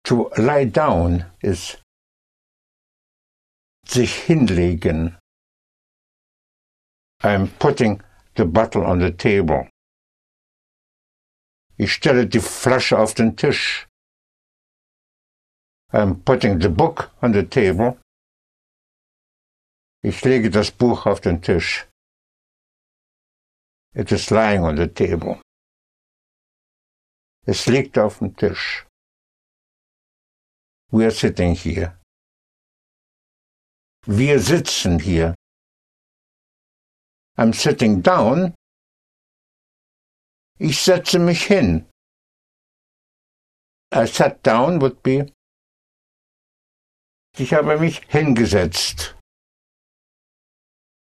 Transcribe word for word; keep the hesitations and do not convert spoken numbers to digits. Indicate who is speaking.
Speaker 1: To lie down ist sich hinlegen. I'm putting the bottle on the table. Ich stelle die Flasche auf den Tisch. I'm putting the book on the table. Ich lege das Buch auf den Tisch. It is lying on the table. Es liegt auf dem Tisch. We are sitting here. Wir sitzen hier. I'm sitting down. Ich setze mich hin. I sat down would be. Ich habe mich hingesetzt.